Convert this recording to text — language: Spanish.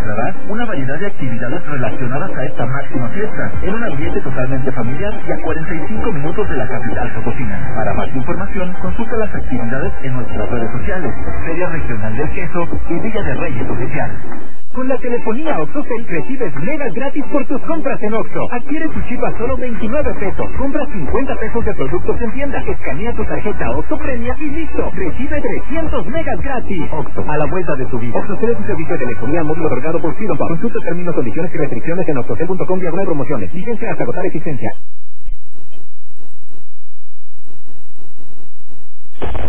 encontrarás una variedad de actividades relacionadas a esta máxima fiesta, en un ambiente totalmente familiar y a 45 minutos de la capital potosina. Para más información, consulta las actividades en nuestras redes sociales, Feria Regional del Queso y Villa de Reyes Oficial. Con la telefonía OXXO recibes megas gratis por tus compras en OXXO. Adquiere tu chip a solo 29 pesos. Compra 50 pesos de productos en tienda. Escanea tu tarjeta OXXO Premia y listo. Recibe 300 megas gratis. OXXO, a la vuelta de tu vida. OXXO es un servicio de telefonía móvil otorgado por Freedom. Consulta términos, condiciones y restricciones en oxxocel.com/promociones. Licencia hasta agotar existencia.